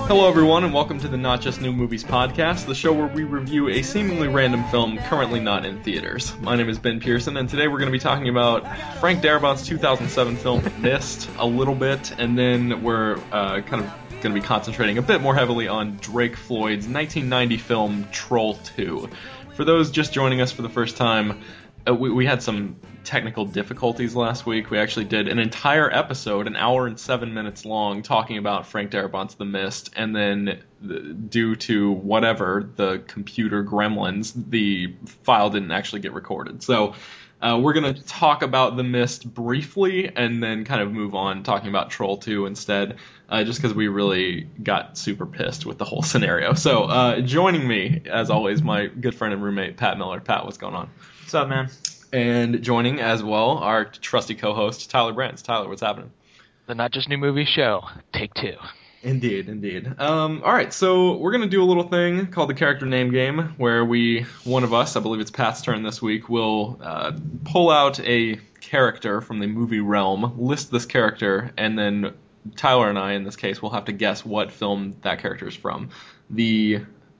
Hello everyone, and welcome to the Not Just New Movies podcast, the show where we review a seemingly random film currently not in theaters. My name is Ben Pearson, and today we're going to be talking about Frank Darabont's 2007 film Mist a little bit, and then we're kind of going to be concentrating a bit more heavily on Drake Floyd's 1990 film Troll 2. For those just joining us for the first time, we had some technical difficulties last week. We actually did an entire episode, an hour and 7 minutes long, talking about Frank Darabont's The Mist, and then due to whatever, the computer gremlins, the file didn't actually get recorded. So we're going to talk about The Mist briefly, and then kind of move on talking about Troll 2 instead, just because we really got super pissed with the whole scenario. So joining me, as always, my good friend and roommate, Pat Miller. Pat, what's going on? What's up, man? And joining as well, our trusty co-host, Tyler Brands. Tyler, what's happening? The Not Just New Movies show. Take two. Indeed. All right, so we're going to do a little thing called the character name game, where one of us, I believe it's Pat's turn this week, will pull out a character from the movie realm, list this character, and then Tyler and I, in this case, will have to guess what film that character is from. The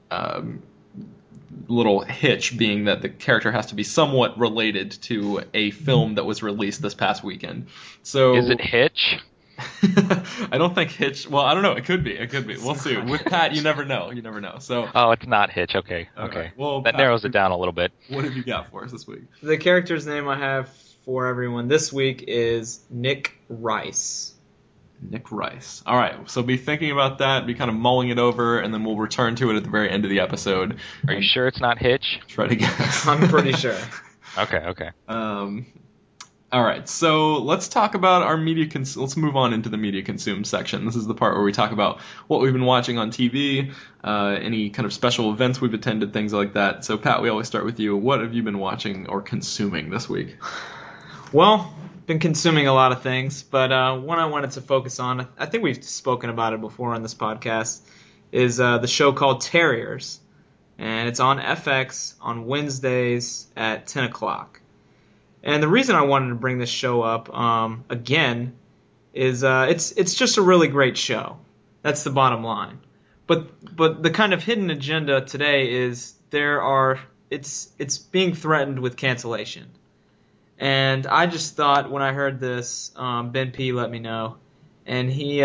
little hitch being that the character has to be somewhat related to a film that was released this past weekend. So is it Hitch? I don't think Hitch. Well, I don't know. It could be. We'll see. With Pat, you never know. So. Oh, it's not Hitch. Okay. Right. Well, that Pat, narrows it down a little bit. What have you got for us this week? The character's name I have for everyone this week is Nick Rice. Nick Rice. All right, so be thinking about that, be kind of mulling it over, and then we'll return to it at the very end of the episode. Are you sure it's not Hitch? Try to guess. I'm pretty sure. Okay. All right, so let's talk about our media. Let's move on into the media consumed section. This is the part where we talk about what we've been watching on TV, any kind of special events we've attended, things like that. So, Pat, we always start with you. What have you been watching or consuming this week? Well, been consuming a lot of things, but one I wanted to focus on, I think we've spoken about it before on this podcast, is the show called Terriers, and it's on FX on Wednesdays at 10 o'clock. And the reason I wanted to bring this show up again is it's just a really great show. That's the bottom line. But the kind of hidden agenda today is it's being threatened with cancellation. And I just thought when I heard this, Ben P let me know, and he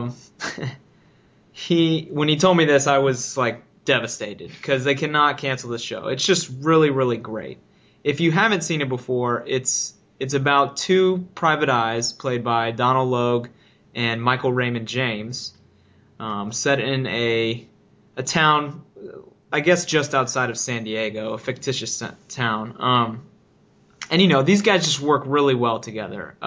when he told me this, I was like devastated because they cannot cancel this show. It's just really, really great. If you haven't seen it before, it's about two private eyes played by Donald Logue and Michael Raymond James, set in a town, I guess just outside of San Diego, a fictitious town. And, these guys just work really well together.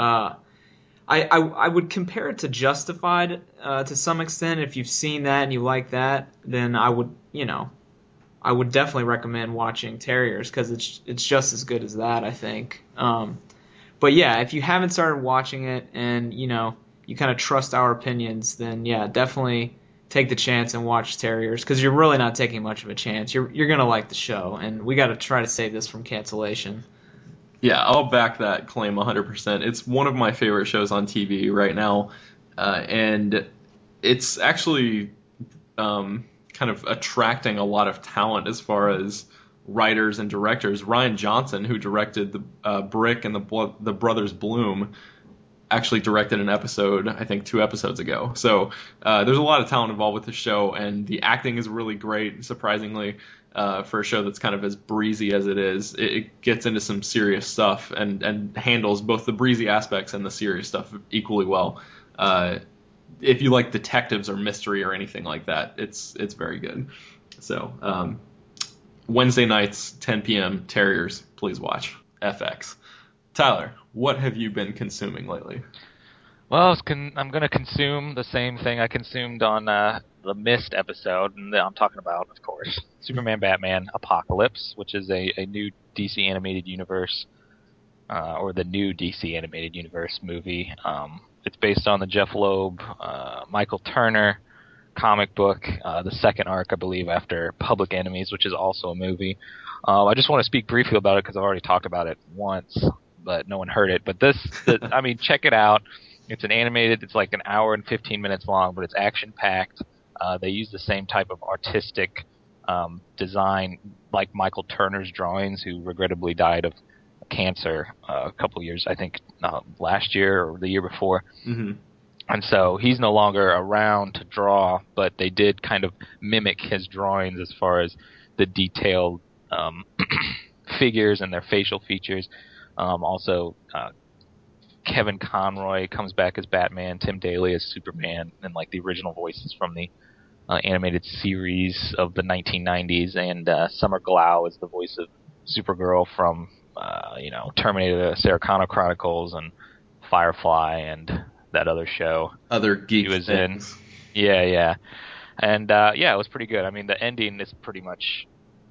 I would compare it to Justified to some extent. If you've seen that and you like that, then I would definitely recommend watching Terriers because it's just as good as that, I think. But, yeah, if you haven't started watching it and, you kind of trust our opinions, then, yeah, definitely take the chance and watch Terriers because you're really not taking much of a chance. You're going to like the show, and we got to try to save this from cancellation. Yeah, I'll back that claim 100%. It's one of my favorite shows on TV right now, and it's actually kind of attracting a lot of talent as far as writers and directors. Rian Johnson, who directed the Brick and the Brothers Bloom, actually directed an episode, I think 2 episodes ago. So there's a lot of talent involved with the show, and the acting is really great, surprisingly. For a show that's kind of as breezy as it is, it gets into some serious stuff and handles both the breezy aspects and the serious stuff equally well. If you like detectives or mystery or anything like that, it's very good. So Wednesday nights, 10 p.m., Terriers, please watch. FX. Tyler, what have you been consuming lately? Well, I'm going to consume the same thing I consumed on the Mist episode, and I'm talking about, of course, Superman Batman Apocalypse, which is a new DC Animated Universe, or the new DC Animated Universe movie. It's based on the Jeff Loeb, Michael Turner comic book, the second arc, I believe, after Public Enemies, which is also a movie. I just want to speak briefly about it because I've already talked about it once, but no one heard it. But check it out. It's an animated, it's like an hour and 15 minutes long, but it's action-packed. They use the same type of artistic design like Michael Turner's drawings, who regrettably died of cancer a couple years, I think last year or the year before. Mm-hmm. And so he's no longer around to draw, but they did kind of mimic his drawings as far as the detailed figures and their facial features. Also, Kevin Conroy comes back as Batman, Tim Daly as Superman, and like the original voices from the animated series of the 1990s, and Summer Glau is the voice of Supergirl from Terminator, Sarah Connor Chronicles, and Firefly, and that other show. Other geek he was things. in. Yeah. And it was pretty good. I mean, the ending is pretty much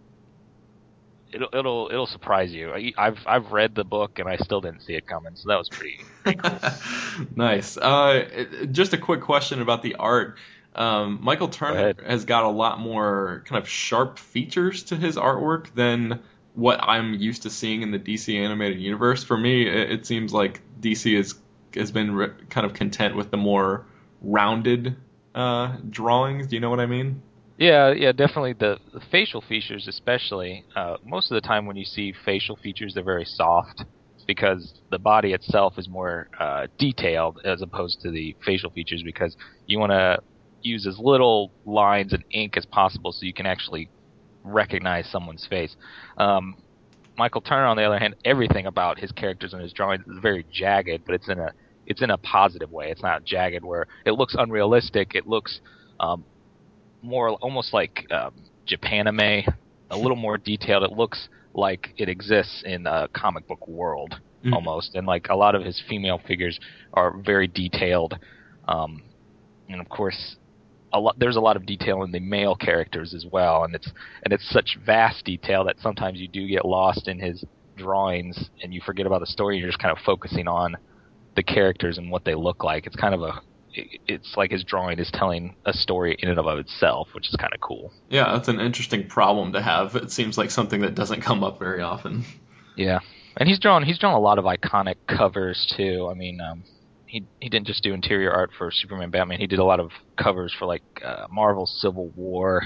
it'll surprise you. I've read the book and I still didn't see it coming, so that was pretty cool. Nice. Just a quick question about the art. Michael Turner has got a lot more kind of sharp features to his artwork than what I'm used to seeing in the DC animated universe. For me, it seems like DC has been kind of content with the more rounded drawings. Do you know what I mean? Yeah, definitely. The facial features, especially. Most of the time when you see facial features, they're very soft because the body itself is more detailed as opposed to the facial features, because you want to use as little lines and ink as possible so you can actually recognize someone's face. Michael Turner, on the other hand, everything about his characters and his drawings is very jagged, but it's in a positive way. It's not jagged where it looks unrealistic. It looks more almost like Japanime, a little more detailed. It looks like it exists in a comic book world almost, and like a lot of his female figures are very detailed, and of course there's a lot of detail in the male characters as well, and it's such vast detail that sometimes you do get lost in his drawings and you forget about the story. You're just kind of focusing on the characters and what they look like. It's like his drawing is telling a story in and of itself, which is kind of cool. Yeah, that's an interesting problem to have. It seems like something that doesn't come up very often. Yeah, and he's drawn a lot of iconic covers too. I mean, he didn't just do interior art for Superman, Batman. He did a lot of covers for like Marvel's Civil War.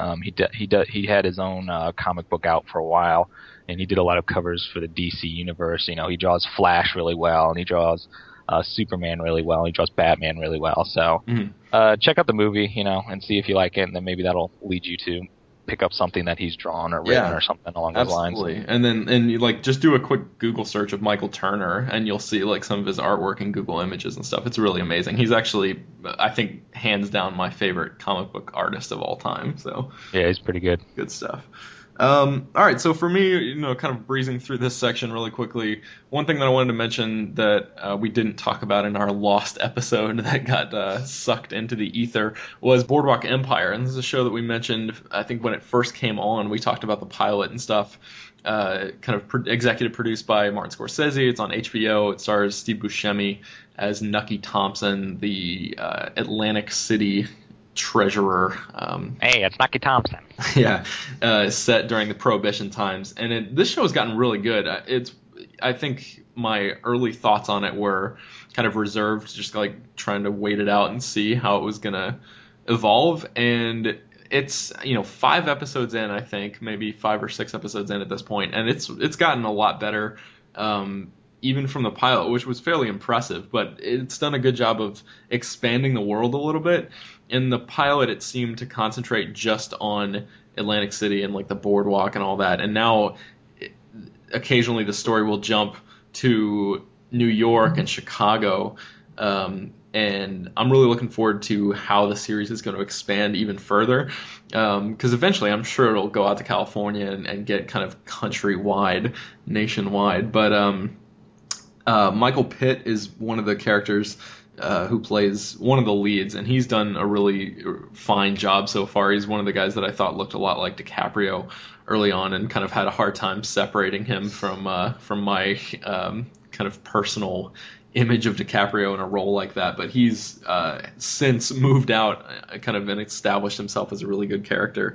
He had his own comic book out for a while, and he did a lot of covers for the DC universe. You know, he draws Flash really well, and he draws Superman really well. He draws Batman really well. So check out the movie, and see if you like it, and then maybe that'll lead you to pick up something that he's drawn or written or something along those lines. Absolutely. And you like just do a quick Google search of Michael Turner, and you'll see like some of his artwork in Google Images and stuff. It's really amazing. He's actually, I think, hands down my favorite comic book artist of all time. So yeah, he's pretty good. Good stuff. All right, so for me, kind of breezing through this section really quickly, one thing that I wanted to mention that we didn't talk about in our Lost episode that got sucked into the ether was Boardwalk Empire. And this is a show that we mentioned, I think, when it first came on. We talked about the pilot and stuff. Kind of executive produced by Martin Scorsese. It's on HBO. It stars Steve Buscemi as Nucky Thompson, the Atlantic City treasurer. Hey, it's Nucky Thompson. Yeah, set during the Prohibition times, and this show has gotten really good. I think my early thoughts on it were kind of reserved, just like trying to wait it out and see how it was gonna evolve. And it's 5 episodes in, I think, maybe 5 or 6 episodes in at this point, and it's gotten a lot better. Even from the pilot, which was fairly impressive, but it's done a good job of expanding the world a little bit. In the pilot, it seemed to concentrate just on Atlantic City and like the boardwalk and all that. And now, occasionally, the story will jump to New York and Chicago. And I'm really looking forward to how the series is going to expand even further. Because eventually, I'm sure it'll go out to California and get kind of countrywide, nationwide. But Michael Pitt is one of the characters who plays one of the leads, and he's done a really fine job so far. He's one of the guys that I thought looked a lot like DiCaprio early on, and kind of had a hard time separating him from my kind of personal image of DiCaprio in a role like that. But he's since moved out kind of and established himself as a really good character.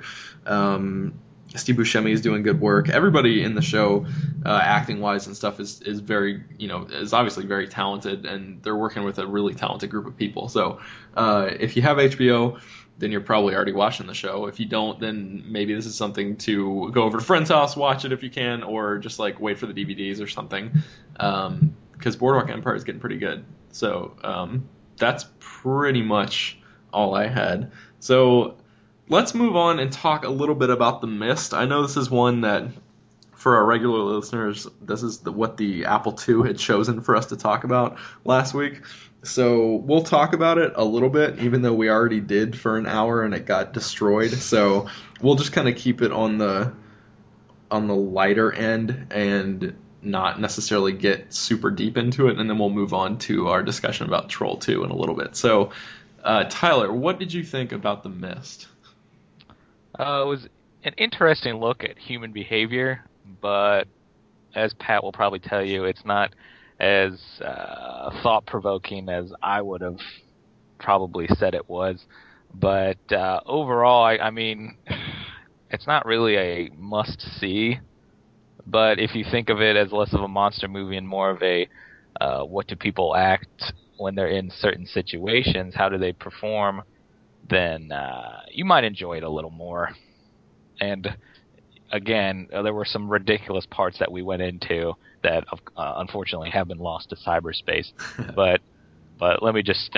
Steve Buscemi is doing good work. Everybody in the show, acting wise and stuff, is very, is obviously very talented, and they're working with a really talented group of people. So if you have HBO, then you're probably already watching the show. If you don't, then maybe this is something to go over to a friend's house, watch it if you can, or just like wait for the DVDs or something. Because Boardwalk Empire is getting pretty good. So that's pretty much all I had. So let's move on and talk a little bit about The Mist. I know this is one that, for our regular listeners, this is what the Apple II had chosen for us to talk about last week. So we'll talk about it a little bit, even though we already did for an hour and it got destroyed. So we'll just kind of keep it on the lighter end and not necessarily get super deep into it, and then we'll move on to our discussion about Troll 2 in a little bit. So, Tyler, what did you think about The Mist? It was an interesting look at human behavior, but as Pat will probably tell you, it's not as thought-provoking as I would have probably said it was. But overall, I mean, it's not really a must-see. But if you think of it as less of a monster movie and more of a what do people act when they're in certain situations, how do they perform, then you might enjoy it a little more. And again, there were some ridiculous parts that we went into that unfortunately have been lost to cyberspace. but let me just,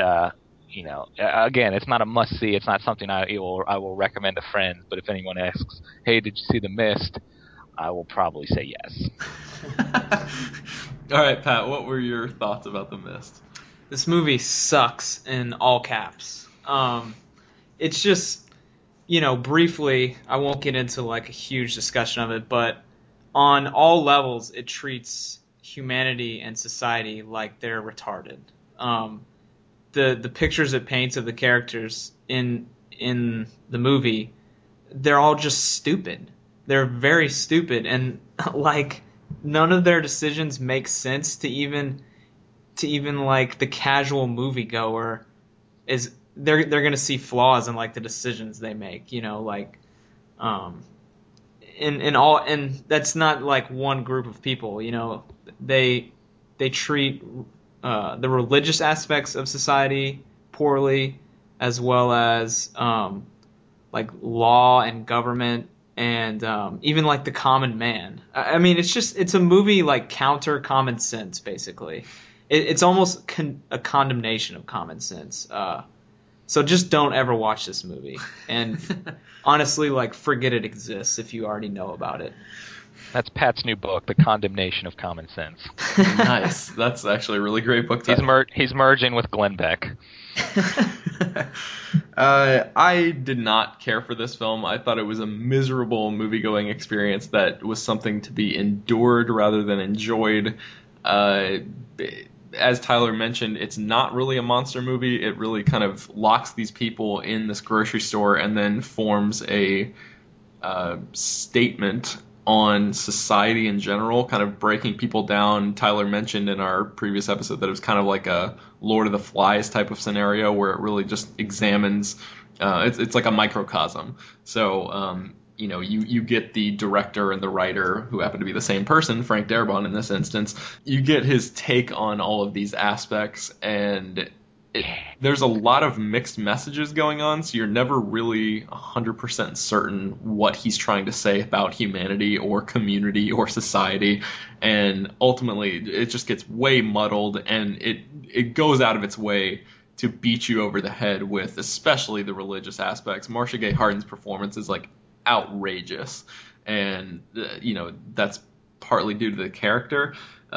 again, it's not a must-see. It's not something I will recommend to friends. But if anyone asks, hey, did you see The Mist? I will probably say yes. All right, Pat, what were your thoughts about The Mist? This movie sucks in all caps. It's just, briefly, I won't get into like a huge discussion of it, but on all levels, it treats humanity and society like they're retarded. The pictures it paints of the characters in the movie, they're all just stupid. They're very stupid, and like none of their decisions make sense to even like the casual moviegoer. Is they're gonna see flaws in like the decisions they make, in all, and that's not like one group of people. They treat the religious aspects of society poorly, as well as like law and government. And even like the common man. I mean, it's a movie like counter common sense, basically. It's almost a condemnation of common sense. So just don't ever watch this movie. And honestly, like, forget it exists if you already know about it. That's Pat's new book, The Condemnation of Common Sense. Nice. That's actually a really great book title. He's merging with Glenn Beck. I did not care for this film. I thought it was a miserable movie-going experience that was something to be endured rather than enjoyed. As Tyler mentioned, it's not really a monster movie. It really kind of locks these people in this grocery store and then forms a statement on society in general, kind of breaking people down. Tyler mentioned in our previous episode that it was kind of like a Lord of the Flies type of scenario where it really just examines, it's like a microcosm. So, you get the director and the writer, who happen to be the same person, Frank Darabont in this instance. You get his take on all of these aspects, and there's a lot of mixed messages going on, so you're never really 100% certain what he's trying to say about humanity or community or society, and ultimately it just gets way muddled, and it goes out of its way to beat you over the head with especially the religious aspects. Marcia Gay Harden's performance is like outrageous, and that's partly due to the character.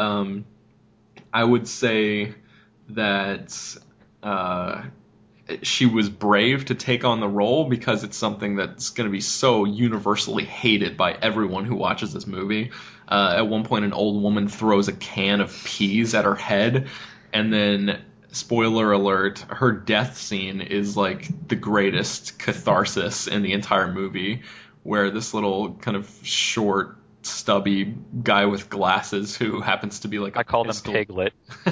I would say that she was brave to take on the role because it's something that's going to be so universally hated by everyone who watches this movie. At one point, an old woman throws a can of peas at her head, and then, spoiler alert, her death scene is like the greatest catharsis in the entire movie, where this little kind of short, stubby guy with glasses who happens to be like I called him Piglet.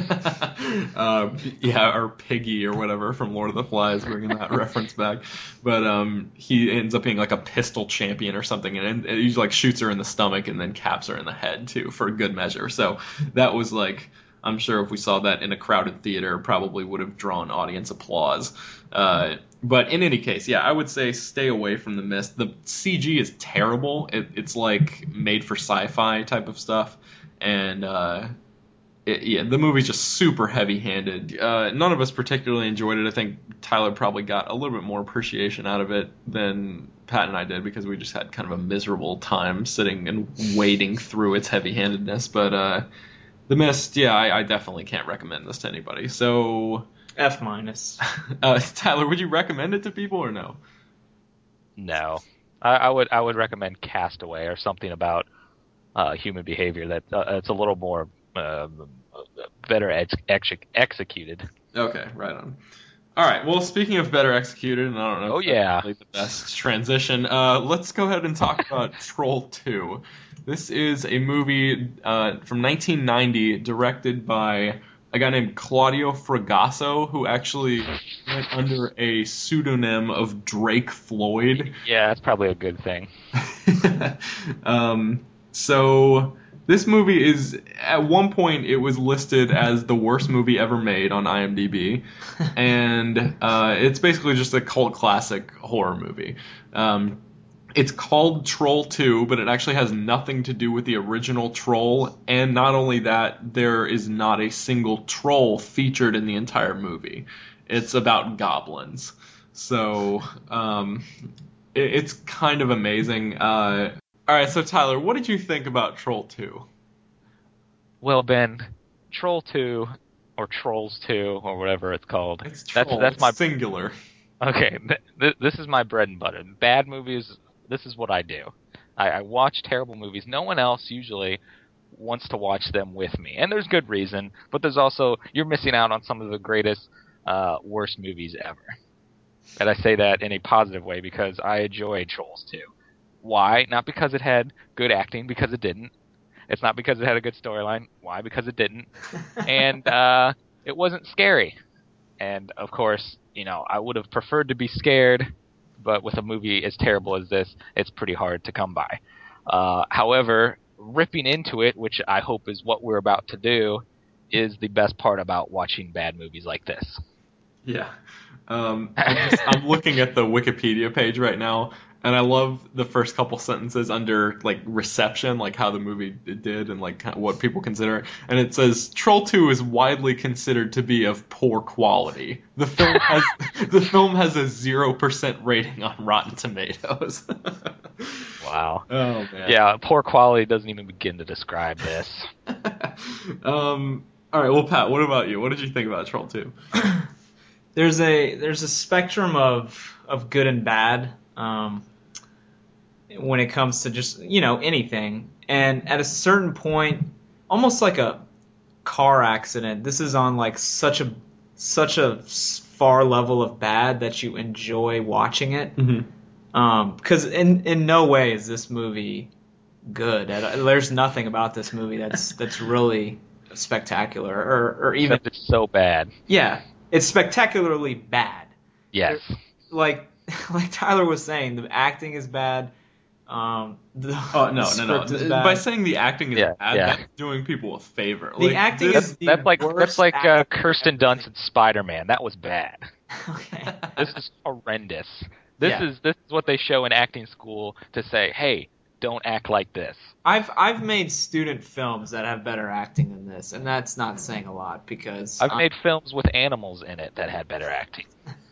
Or Piggy or whatever from Lord of the Flies, bringing that reference back. But he ends up being like a pistol champion or something, and he like shoots her in the stomach and then caps her in the head too for good measure. So that was like, I'm sure if we saw that in a crowded theater, probably would have drawn audience applause. But in any case, yeah, I would say stay away from The Mist. The CG is terrible. It's like made for sci-fi type of stuff, and the movie's just super heavy-handed. None of us particularly enjoyed it. I think Tyler probably got a little bit more appreciation out of it than Pat and I did because we just had kind of a miserable time sitting and wading through its heavy-handedness. But The Mist, yeah, I definitely can't recommend this to anybody. So F-. Tyler, would you recommend it to people or no? No, I would recommend Castaway or something about human behavior that it's a little more better executed. Okay, right on. All right. Well, speaking of better executed, and I don't know. Oh, yeah. Really the best transition. Let's go ahead and talk about Troll 2. This is a movie from 1990, directed by a guy named Claudio Fragasso, who actually went under a pseudonym of Drake Floyd. Yeah, that's probably a good thing. So this movie is, at one point, it was listed as the worst movie ever made on IMDb, and it's basically just a cult classic horror movie. It's called Troll 2, but it actually has nothing to do with the original Troll, and not only that, there is not a single troll featured in the entire movie. It's about goblins. So, it's kind of amazing. All right, so Tyler, what did you think about Troll 2? Well, Ben, Troll 2 or Trolls 2 or whatever it's called. It's Troll, that's my singular. Okay, this is my bread and butter. Bad movies, this is what I do. I watch terrible movies. No one else usually wants to watch them with me. And there's good reason, but there's also, you're missing out on some of the greatest, worst movies ever. And I say that in a positive way because I enjoy Trolls 2. Why? Not because it had good acting, because it didn't. It's not because it had a good storyline. Why? Because it didn't. And it wasn't scary. And, of course, I would have preferred to be scared, but with a movie as terrible as this, it's pretty hard to come by. However, ripping into it, which I hope is what we're about to do, is the best part about watching bad movies like this. Yeah. I'm looking at the Wikipedia page right now, and I love the first couple sentences under, reception, how the movie did and, what people consider. And it says, Troll 2 is widely considered to be of poor quality. The film has a 0% rating on Rotten Tomatoes. Wow. Oh, man. Yeah, poor quality doesn't even begin to describe this. All right, well, Pat, what about you? What did you think about Troll 2? There's a spectrum of good and bad. When it comes to just, anything. And at a certain point, almost like a car accident, this is on such a far level of bad that you enjoy watching it. Mm-hmm. Because in no way is this movie good. There's nothing about this movie that's really spectacular or even. Except it's so bad. Yeah, it's spectacularly bad. Yes. Like Tyler was saying, the acting is bad. No. Is bad. By saying the acting is bad, yeah. that's doing people a favor. The acting is the that's like acting. Kirsten Dunst in Spider-Man. That was bad. Okay. This is horrendous. This is what they show in acting school to say, hey, don't act like this. I've made student films that have better acting than this, and that's not saying a lot because I've made films with animals in it that had better acting.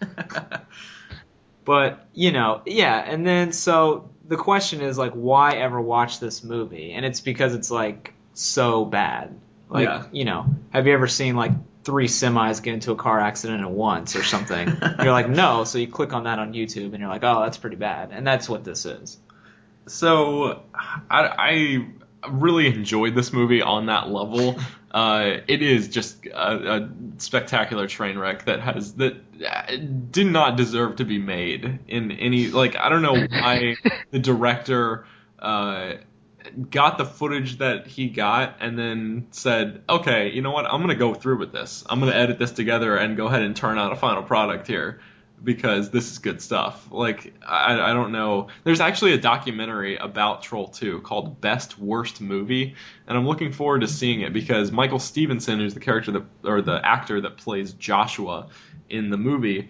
But, and then so the question is, why ever watch this movie? And it's because it's, so bad. Have you ever seen, 3 semis get into a car accident at once or something? You're like, no, so you click on that on YouTube, and you're like, oh, that's pretty bad. And that's what this is. So, I really enjoyed this movie on that level. It is just a spectacular train wreck that did not deserve to be made in any. I don't know why the director got the footage that he got and then said, okay, you know what, I'm going to go through with this. I'm going to edit this together and go ahead and turn out a final product here. Because this is good stuff. I don't know. There's actually a documentary about Troll 2 called Best Worst Movie, and I'm looking forward to seeing it because Michael Stevenson, who's the actor that plays Joshua in the movie,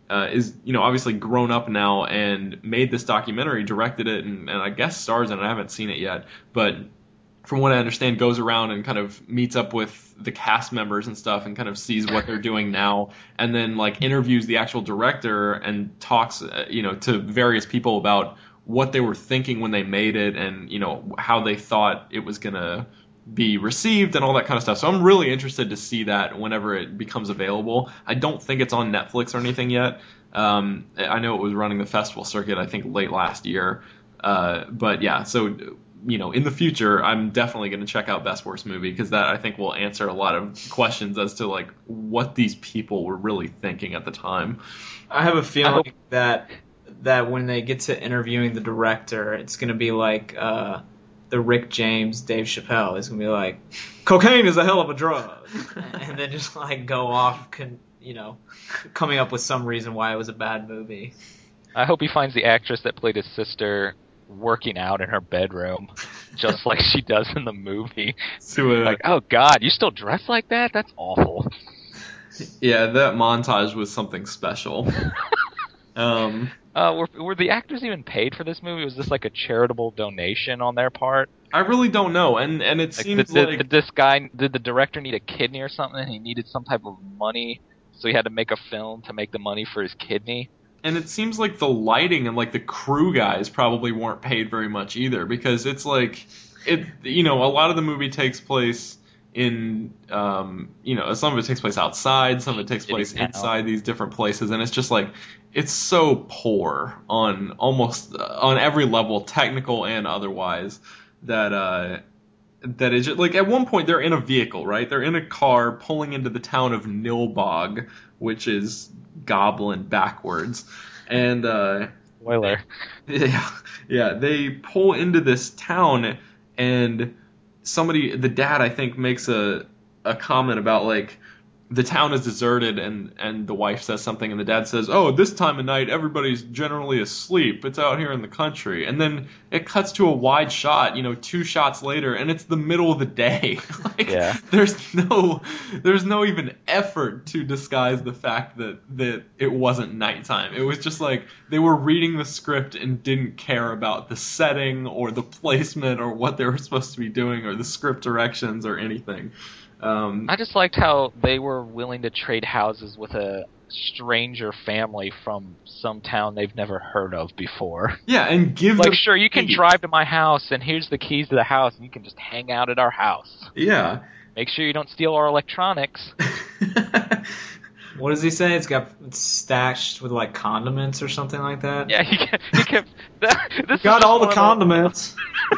is, obviously grown up now and made this documentary, directed it, and I guess stars in it. I haven't seen it yet, but from what I understand, goes around and kind of meets up with the cast members and stuff and kind of sees what they're doing now, and then like interviews the actual director and talks, to various people about what they were thinking when they made it, and how they thought it was gonna be received and all that kind of stuff. So I'm really interested to see that whenever it becomes available. I don't think it's on Netflix or anything yet. I know it was running the festival circuit, I think, late last year. But yeah, so in the future, I'm definitely going to check out Best Worst Movie, because that, I think, will answer a lot of questions as to like what these people were really thinking at the time. I have a feeling that when they get to interviewing the director, it's going to be like the Rick James, Dave Chappelle. It's going to be like, cocaine is a hell of a drug. And then just like go off, coming up with some reason why it was a bad movie. I hope he finds the actress that played his sister working out in her bedroom, just like she does in the movie. Like, oh God, you still dress like that? That's awful. Yeah, that montage was something special. Were the actors even paid for this movie? Was this like a charitable donation on their part? I really don't know, and it seems did the director need a kidney or something? He needed some type of money, so he had to make a film to make the money for his kidney. And it seems like the lighting and like the crew guys probably weren't paid very much either, because it's like a lot of the movie takes place in some of it takes place outside, some of it takes place inside these different places, and it's just like it's so poor on every level, technical and otherwise, that it's just, like, at one point they're in a vehicle, right? They're in a car pulling into the town of Nilbog, which is Goblin backwards, and spoiler. Yeah, they pull into this town, and the dad, I think, makes a comment about like the town is deserted, and the wife says something, and the dad says, "Oh, this time of night everybody's generally asleep. It's out here in the country." And then it cuts to a wide shot, 2 shots later, and it's the middle of the day. There's no even effort to disguise the fact that it wasn't nighttime. It was just like they were reading the script and didn't care about the setting or the placement or what they were supposed to be doing or the script directions or anything. I just liked how they were willing to trade houses with a stranger family from some town they've never heard of before. Yeah, and give like, sure, you can drive to my house, and here's the keys to the house, and you can just hang out at our house. Yeah. Make sure you don't steal our electronics. What does he say? It's stashed with like condiments or something like that? Yeah, he kept this got all the condiments.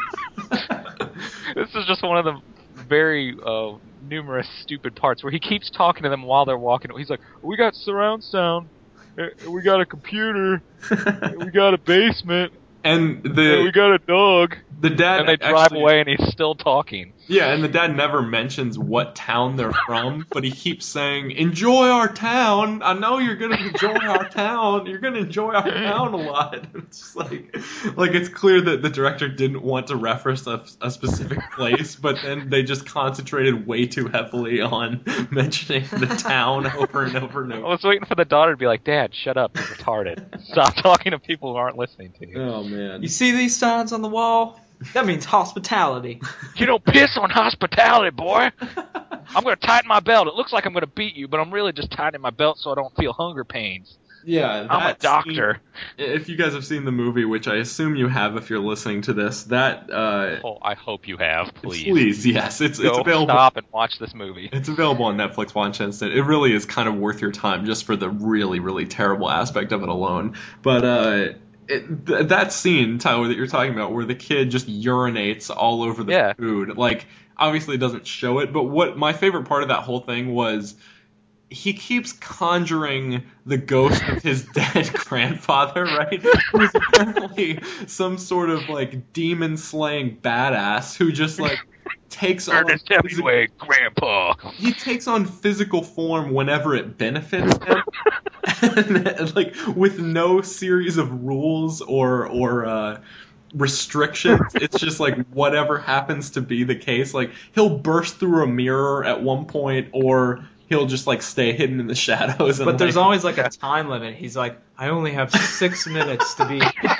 This is just one of the very numerous stupid parts where he keeps talking to them while they're walking. He's like, "We got surround sound, we got a computer, we got a basement, and we got a dog." The dad, and they drive away, and he's still talking. Yeah, and the dad never mentions what town they're from, but he keeps saying, "Enjoy our town. I know you're gonna enjoy our town. You're gonna enjoy our town a lot." It's just like it's clear that the director didn't want to reference a specific place, but then they just concentrated way too heavily on mentioning the town over and over and over. I was waiting for the daughter to be like, "Dad, shut up. You're retarded. Stop talking to people who aren't listening to you." Oh man! You see these signs on the wall? That means hospitality. You don't piss on hospitality, boy. I'm going to tighten my belt. It looks like I'm going to beat you, but I'm really just tightening my belt so I don't feel hunger pains. Yeah, I'm a doctor. If you guys have seen the movie, which I assume you have if you're listening to this, I hope you have, please. Please, yes. It's available. Stop and watch this movie. It's available on Netflix Watch Instant. It really is kind of worth your time just for the really, really terrible aspect of it alone. But that scene, Tyler, that you're talking about, where the kid just urinates all over the food, like, obviously it doesn't show it, but what my favorite part of that whole thing was he keeps conjuring the ghost of his dead grandfather, right? Who's apparently some sort of, like, demon-slaying badass who just, like, takes on Grandpa. He takes on physical form whenever it benefits him. And, like, with no series of rules or restrictions. It's just like whatever happens to be the case. Like, he'll burst through a mirror at one point, or he'll just like stay hidden in the shadows. And, But there's like, always like a time limit. He's like, I only have 6 minutes to be.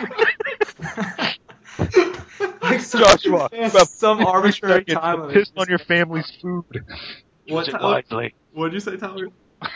Like Joshua, some arbitrary time limit. Piss on your family's food. What, Use it Tyler? wisely. What'd you say, Tyler?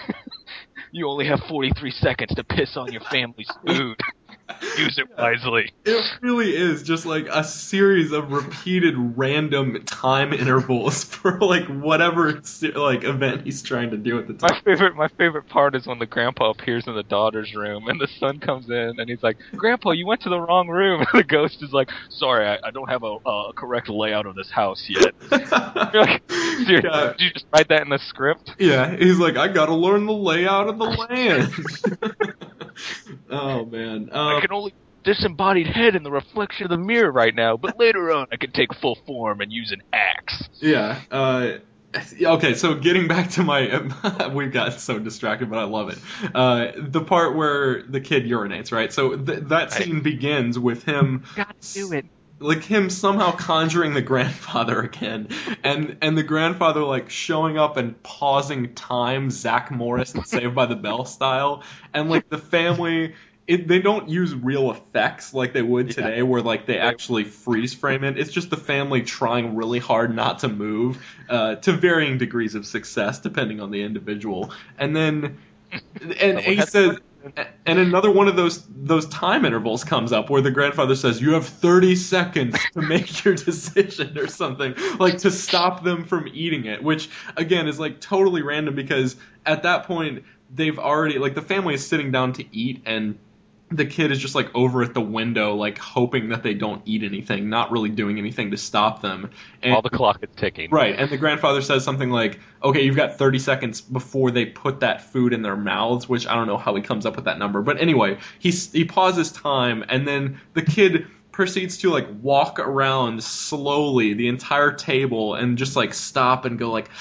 You only have 43 seconds to piss on your family's food. Use it wisely. It really is just like a series of repeated random time intervals for like whatever like event he's trying to do at the time. My favorite part is when the grandpa appears in the daughter's room and the son comes in and he's like, "Grandpa, you went to the wrong room." And the ghost is like, "Sorry, I don't have a correct layout of this house yet." You're like, seriously, Yeah. did you just write that in the script? Yeah, he's like, I gotta learn the layout of the land. Oh man. I can only disembodied head in the reflection of the mirror right now, but later on I can take full form and use an axe. Yeah. Okay, so getting back to my... we've got so distracted, but I love it. The part where the kid urinates, right? So that scene begins with him... Gotta do it. Like him somehow conjuring the grandfather again, and the grandfather like showing up and pausing time, Zach Morris and Saved by the Bell style, and like the family... they don't use real effects like they would today, where like they actually freeze frame it. It's just the family trying really hard not to move, to varying degrees of success depending on the individual. And then, and he says, and another one of those time intervals comes up where the grandfather says, "You have 30 seconds to make your decision," or something, like to stop them from eating it, which again is like totally random because at that point they've already like the family is sitting down to eat and the kid is just like over at the window, like hoping that they don't eat anything, not really doing anything to stop them. And, while the clock is ticking. Right, and the grandfather says something like, okay, you've got 30 seconds before they put that food in their mouths, which I don't know how he comes up with that number. But anyway, he pauses time, and then the kid proceeds to like walk around slowly the entire table and just like stop and go like...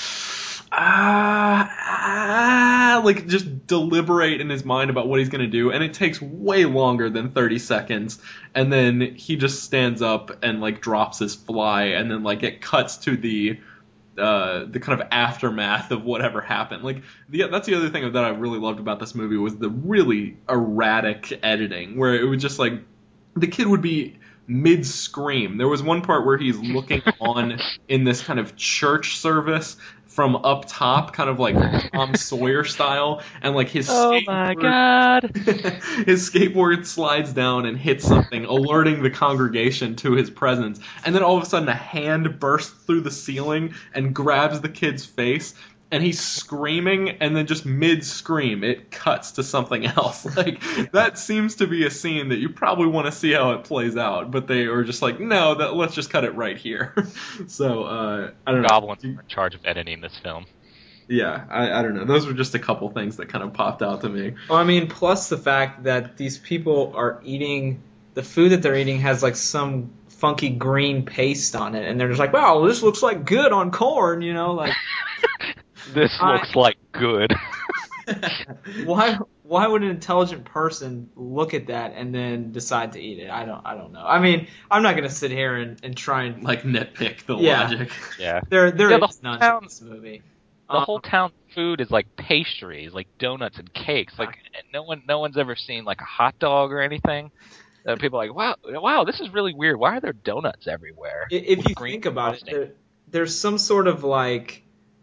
like just deliberate in his mind about what he's going to do, and it takes way longer than 30 seconds, and then he just stands up and like drops his fly, and then like it cuts to the kind of aftermath of whatever happened. Like that's the other thing that I really loved about this movie was the really erratic editing, where it was just like the kid would be mid-scream. There was one part where he's looking on in this kind of church service from up top, kind of like Tom Sawyer style, and like his Oh my god! his skateboard slides down and hits something, alerting the congregation to his presence, and then all of a sudden a hand bursts through the ceiling and grabs the kid's face, and he's screaming, and then just mid-scream, it cuts to something else. Like, that seems to be a scene that you probably want to see how it plays out, but they are just like, no, let's just cut it right here. So, I don't know. Goblins are in charge of editing this film. Yeah, I don't know. Those were just a couple things that kind of popped out to me. Well, I mean, plus the fact that these people are eating, the food that they're eating has like some funky green paste on it, and they're just like, wow, this looks like good on corn, you know, like... This looks like good. Why would an intelligent person look at that and then decide to eat it? I don't know. I mean, I'm not gonna sit here and try and like nitpick the Yeah. logic. Yeah. there Yeah, is none in this movie. The whole town food is like pastries, like donuts and cakes. Like no one's ever seen like a hot dog or anything. People are like, wow, this is really weird. Why are there donuts everywhere? If with you green think about frosting? it, there's some sort of like,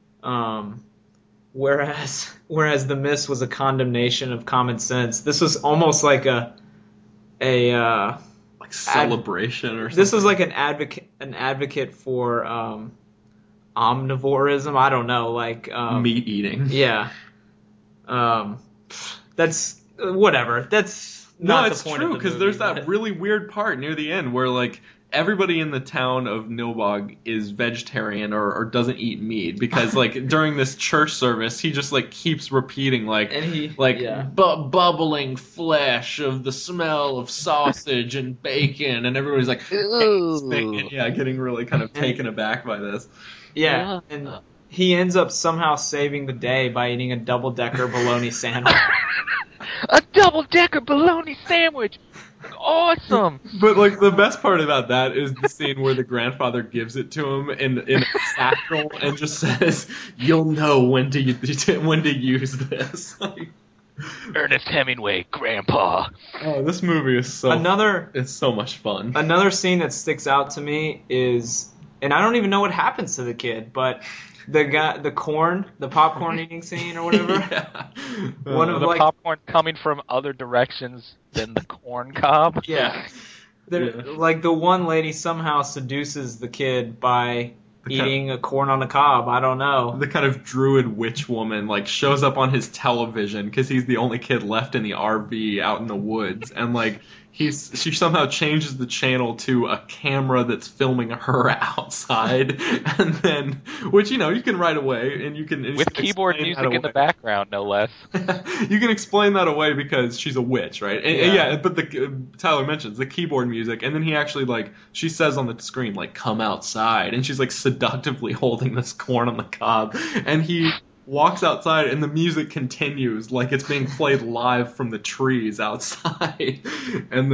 whereas The Mist was a condemnation of common sense, this was almost like a Like celebration or something. this was like an advocate for omnivorism. I don't know, like meat eating. Yeah. That's whatever. That's not it's the point true of the movie, there's that but- really weird part near the end where like everybody in the town of Nilbog is vegetarian or doesn't eat meat because like during this church service he just like keeps repeating like And he- like yeah. bubbling flesh of the smell of sausage and bacon, and everybody's like getting really kind of taken aback by this. Yeah, and he ends up somehow saving the day by eating a double-decker bologna sandwich. A double-decker bologna sandwich. Awesome. But like the best part about that is the scene where the grandfather gives it to him in a satchel and just says, "You'll know when to use this." Like, Ernest Hemingway, Grandpa. oh, this movie is it's so much fun. Another scene that sticks out to me is, and I don't even know what happens to the kid, but the popcorn eating scene or whatever. Yeah. One of The popcorn coming from other directions than the corn cob. Yeah. Like the one lady somehow seduces the kid by eating a corn on the cob. I don't know. The kind of druid witch woman like shows up on his television because he's the only kid left in the RV out in the woods, and like she somehow changes the channel to a camera that's filming her outside, and then which you can right away, and you can with keyboard music in the background, no less. You can explain that away because she's a witch, right? And, but Tyler mentions the keyboard music, and then he actually she says on the screen come outside, and she's seductively holding this corn on the cob, and he walks outside and the music continues like it's being played live from the trees outside. and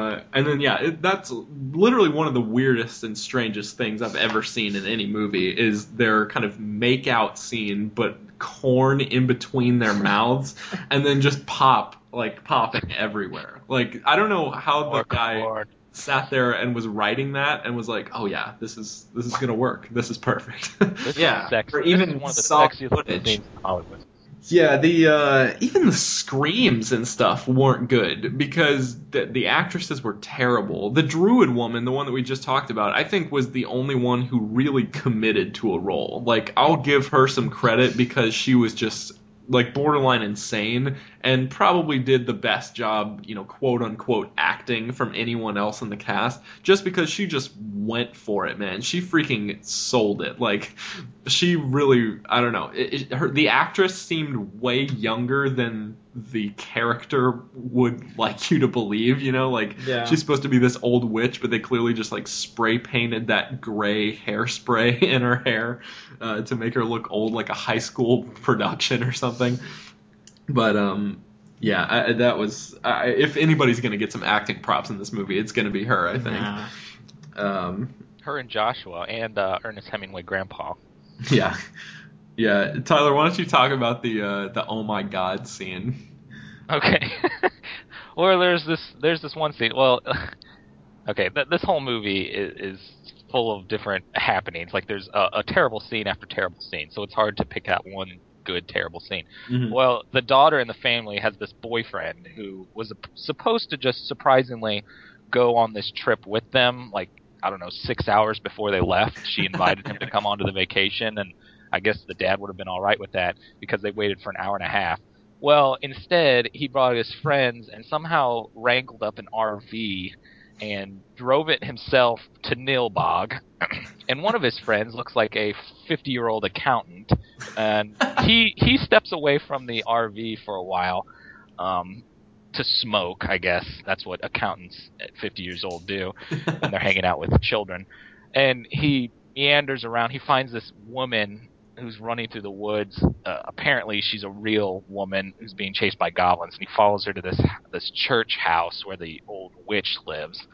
then that's literally one of the weirdest and strangest things I've ever seen in any movie is their kind of make out scene but corn in between their mouths and then just popping everywhere. I don't know how the guy sat there and was writing that and was like, oh yeah, this is gonna work. This is perfect. Or even one of the soft sexiest footage. scenes in Hollywood. Yeah, the even the screams and stuff weren't good because the actresses were terrible. The druid woman, the one that we just talked about, I think was the only one who really committed to a role. I'll give her some credit because she was just borderline insane and probably did the best job, quote unquote acting from anyone else in the cast just because she just went for it, man. She freaking sold it. She really, I don't know. The actress seemed way younger than the character would like you to believe, She's supposed to be this old witch, but they clearly just spray painted that gray hairspray in her hair to make her look old, like a high school production or something. But that was if anybody's gonna get some acting props in this movie, it's gonna be her, I think. Yeah. Her and Joshua and Ernest Hemingway, Grandpa. Yeah. Yeah, Tyler, why don't you talk about the oh my god scene? Okay. Well, there's this one scene. Well, okay, this whole movie is full of different happenings. There's a terrible scene after terrible scene, so it's hard to pick out one good terrible scene. Mm-hmm. Well, the daughter in the family has this boyfriend who was supposed to just surprisingly go on this trip with them, 6 hours before they left. She invited him to come onto the vacation, and I guess the dad would have been all right with that because they waited for an hour and a half. Well, instead, he brought his friends and somehow wrangled up an RV and drove it himself to Nilbog. And one of his friends looks like a 50-year-old accountant. And he steps away from the RV for a while to smoke, I guess. That's what accountants at 50 years old do when they're hanging out with children. And he meanders around. He finds this woman who's running through the woods. Apparently she's a real woman who's being chased by goblins, and he follows her to this church house where the old witch lives.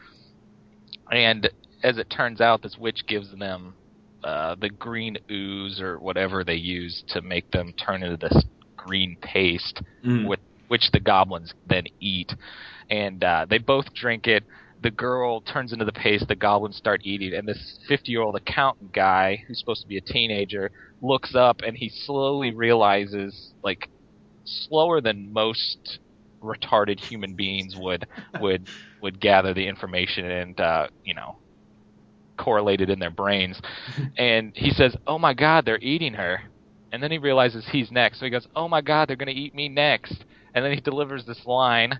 And as it turns out, this witch gives them the green ooze or whatever they use to make them turn into this green paste, which the goblins then eat. And they both drink it. The girl turns into the paste, the goblins start eating, and this 50-year-old accountant guy, who's supposed to be a teenager, looks up and he slowly realizes, slower than most retarded human beings would gather the information and, correlate it in their brains. And he says, oh my god, they're eating her. And then he realizes he's next. So he goes, oh my god, they're going to eat me next. And then he delivers this line.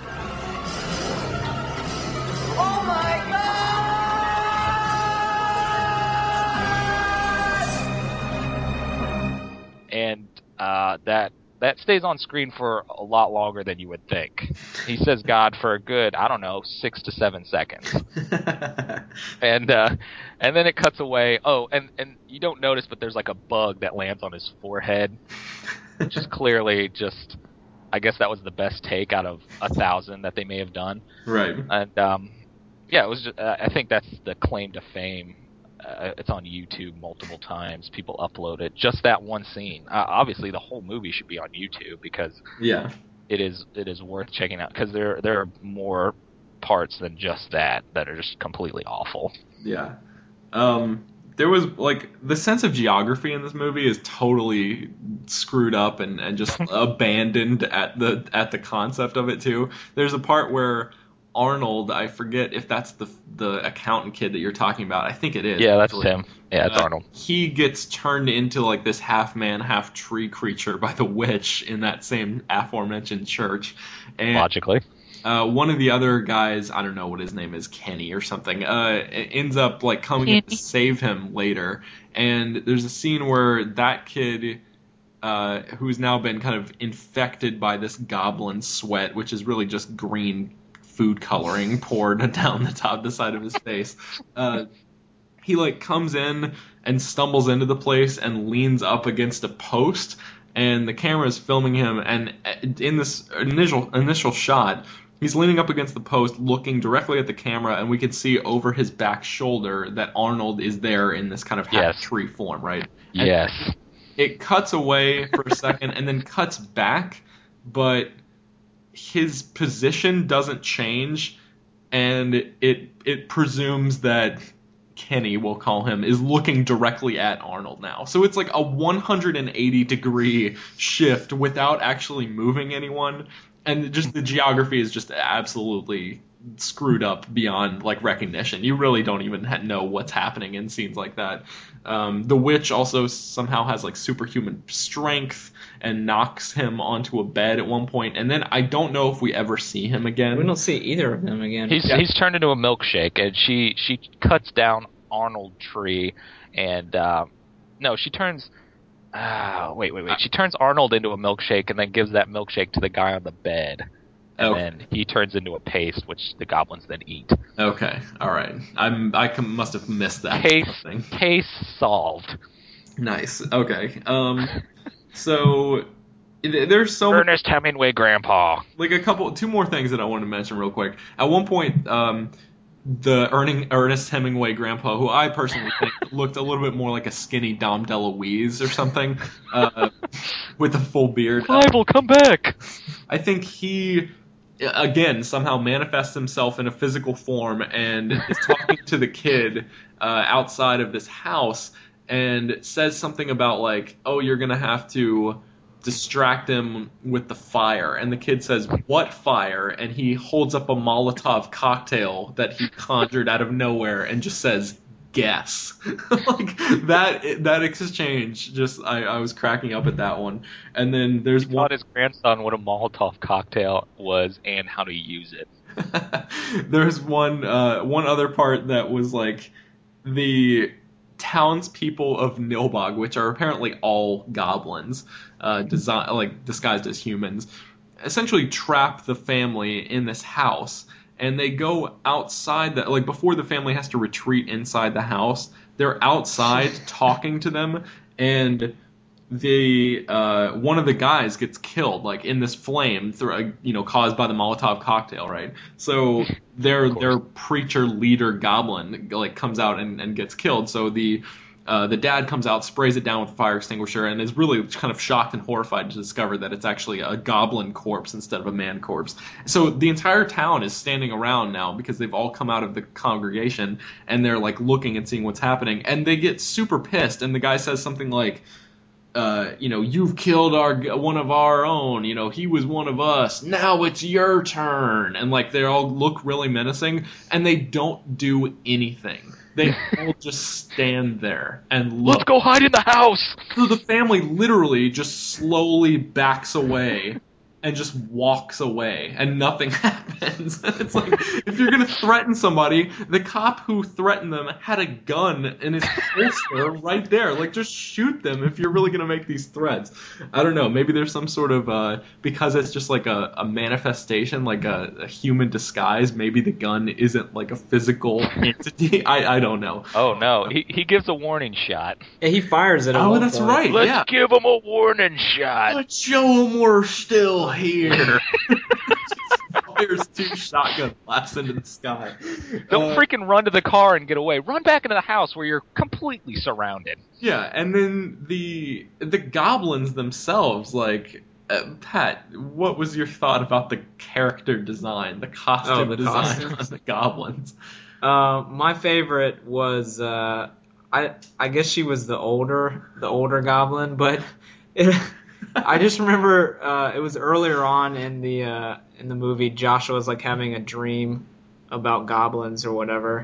Oh my god! And that stays on screen for a lot longer than you would think. He says God for a good, 6 to 7 seconds. And then it cuts away. Oh, and you don't notice, but there's a bug that lands on his forehead, which is clearly just I guess that was the best take out of 1,000 that they may have done. Right. And it was just, I think that's the claim to fame. It's on YouTube multiple times. People upload it. Just that one scene. Obviously, the whole movie should be on YouTube because it is worth checking out because there are more parts than just that are just completely awful. Yeah. There was the sense of geography in this movie is totally screwed up and just abandoned at the concept of it too. There's a part where Arnold, I forget if that's the accountant kid that you're talking about. I think it is. Yeah, that's him. Yeah, it's Arnold. He gets turned into this half man, half tree creature by the witch in that same aforementioned church. And logically. One of the other guys, I don't know what his name is, Kenny or something, ends up coming in to save him later. And there's a scene where that kid, who's now been kind of infected by this goblin sweat, which is really just green food coloring poured down the side of his face. He comes in and stumbles into the place and leans up against a post, and the camera is filming him. And in this initial shot, he's leaning up against the post, looking directly at the camera, and we can see over his back shoulder that Arnold is there in this kind of half-tree form, right? And yes. It cuts away for a second and then cuts back, but his position doesn't change, and it presumes that Kenny, we'll call him, is looking directly at Arnold now. So it's like a 180-degree shift without actually moving anyone. And just the geography is just absolutely screwed up beyond recognition. You really don't even know what's happening in scenes like that. The witch also somehow has superhuman strength and knocks him onto a bed at one point. And then I don't know if we ever see him again. We don't see either of them again. He's turned into a milkshake, and she cuts down Arnold Tree, and no, she turns. Wait. She turns Arnold into a milkshake and then gives that milkshake to the guy on the bed. And then he turns into a paste, which the goblins then eat. Okay, all right. Must have missed that. Case solved. Nice. Okay. So there's so Ernest Hemingway grandpa. Two more things that I want to mention real quick. At one point, the Ernest Hemingway grandpa, who I personally think looked a little bit more like a skinny Dom DeLuise or something, with a full beard. Clive will come back. I think he, again, somehow manifests himself in a physical form and is talking to the kid outside of this house and says something about oh, you're going to have to distract him with the fire. And the kid says, what fire? And he holds up a Molotov cocktail that he conjured out of nowhere and just says, guess. That exchange, I was cracking up at that one. And then there's he taught his grandson what a Molotov cocktail was and how to use it. There's one other part that was the townspeople of Nilbog, which are apparently all goblins, disguised as humans, essentially trap the family in this house, and they go outside before the family has to retreat inside the house, they're outside talking to them, and one of the guys gets killed in this flame caused by the Molotov cocktail, right? So their preacher leader goblin comes out and gets killed. So the dad comes out, sprays it down with a fire extinguisher, and is really kind of shocked and horrified to discover that it's actually a goblin corpse instead of a man corpse. So the entire town is standing around now because they've all come out of the congregation and they're looking and seeing what's happening, and they get super pissed, and the guy says something like, you've killed one of our own, he was one of us, now it's your turn. And they all look really menacing, and they don't do anything. They all just stand there and look. Let's go hide in the house! So the family literally just slowly backs away and just walks away, and nothing happens. It's if you're going to threaten somebody, the cop who threatened them had a gun in his holster right there. Just shoot them if you're really going to make these threats. I don't know. Maybe there's some sort of, because it's just a manifestation, a human disguise, maybe the gun isn't a physical entity. I don't know. Oh, no. He gives a warning shot. Yeah, he fires it. Oh, that's right. Let's give him a warning shot. Let's show him we're still here. Fires 2 shotgun blasts into the sky. Don't freaking run to the car and get away. Run back into the house where you're completely surrounded. Yeah, and then the goblins themselves, like, Pat, what was your thought about the character design, the costume design on the goblins? My favorite was I guess she was the older goblin, but I just remember it was earlier on in the movie. Joshua was like having a dream about goblins or whatever.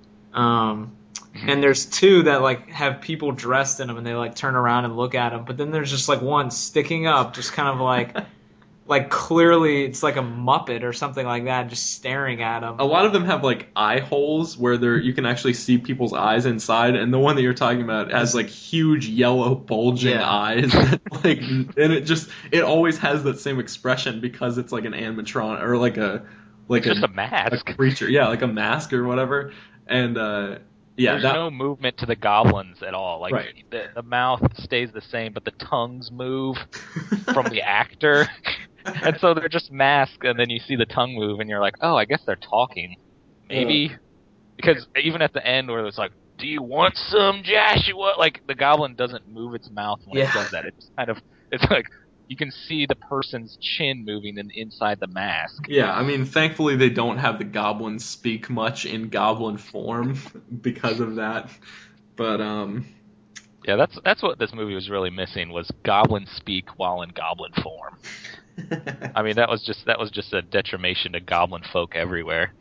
And there's 2 that like have people dressed in them, and they like turn around and look at them. But then there's just like one sticking up, just kind of like clearly it's like a Muppet or something like that, just staring at them. A lot of them have like eye holes where you can actually see people's eyes inside, and the one that you're talking about has like huge yellow bulging eyes. Like, and it always has that same expression because it's like an animatron or like just a mask, a creature, like a mask or whatever. And there's no movement to the goblins at all. Like the mouth stays the same, but the tongues move from the actor. And so they're just masked, and then you see the tongue move, and you're like, oh, I guess they're talking. Maybe. Because even at the end where it's like, do you want some, Joshua? Like, the goblin doesn't move its mouth when it does that. It's kind of, it's like, you can see the person's chin moving inside the mask. Yeah, I mean, thankfully they don't have the goblins speak much in goblin form because of that. But, yeah, that's what this movie was really missing, was goblin speak while in goblin form. I mean, that was just a detriment to goblin folk everywhere.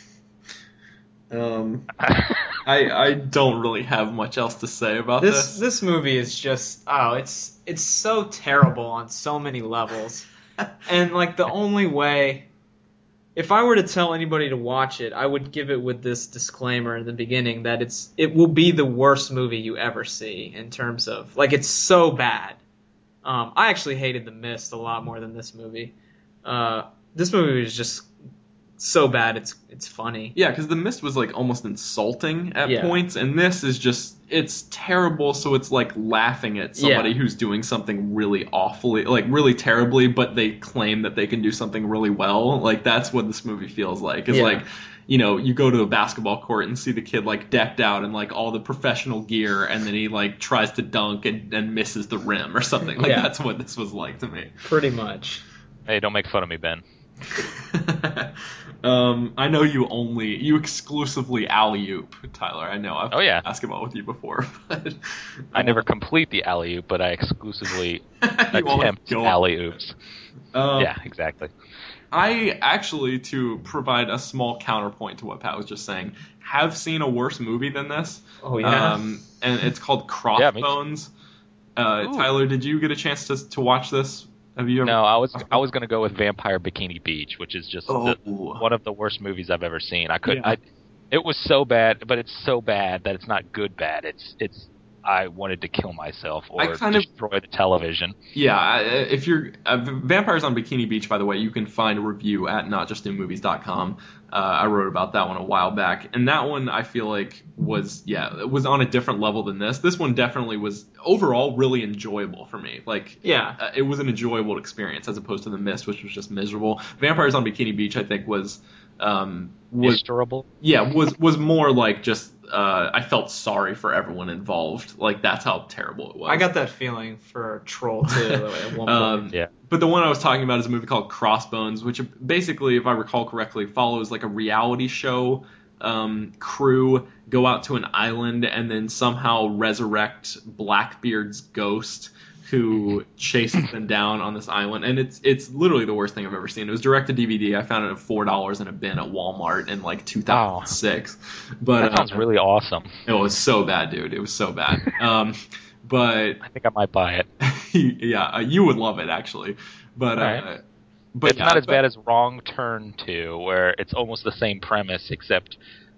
I don't really have much else to say about this. This movie is just it's so terrible on so many levels. And like the only way, if I were to tell anybody to watch it, I would give it with this disclaimer in the beginning that it will be the worst movie you ever see in terms of, like, it's so bad. I actually hated The Mist a lot more than this movie. This movie was just so bad it's funny. Yeah, because The Mist was like almost insulting at points, and this is just, it's terrible, so it's like laughing at somebody who's doing something really awfully, like really terribly, but they claim that they can do something really well. Like, that's what this movie feels like. It's like, you know, you go to a basketball court and see the kid like decked out in like all the professional gear, and then he like tries to dunk and misses the rim or something. Like, that's what this was like to me. Pretty much. Hey, don't make fun of me, Ben. I know you exclusively alley-oop, Tyler. I know I've played basketball with you before, but I never complete the alley-oop, but I exclusively attempt alley-oops. Yeah, exactly. I actually, to provide a small counterpoint to what Pat was just saying, have seen a worse movie than this. Oh yeah. And it's called Crossbones. Tyler, did you get a chance to watch this? Have you ever? No, I was going to go with Vampire Bikini Beach, which is just one of the worst movies I've ever seen. It was so bad, but it's so bad that it's not good bad. It's I wanted to kill myself or destroy the television. Yeah, if you're Vampires on Bikini Beach, by the way, you can find a review at notjustnewmovies.com. I wrote about that one a while back, and that one I feel like was on a different level than this. This one definitely was overall really enjoyable for me. Like, it was an enjoyable experience as opposed to The Mist, which was just miserable. Vampires on Bikini Beach, I think, was miserable. Yeah, was more like just I felt sorry for everyone involved. Like, that's how terrible it was. I got that feeling for Troll 2 at one point. Yeah. But the one I was talking about is a movie called Crossbones, which basically, if I recall correctly, follows like a reality show crew go out to an island and then somehow resurrect Blackbeard's ghost, who chases them down on this island. And it's literally the worst thing I've ever seen. It was direct to DVD. I found it at $4 in a bin at Walmart in like 2006. But that sounds really awesome. It was so bad, dude. It was so bad. But I think I might buy it. Yeah, you would love it, actually. But right. But it's not as bad as Wrong Turn 2, where it's almost the same premise, except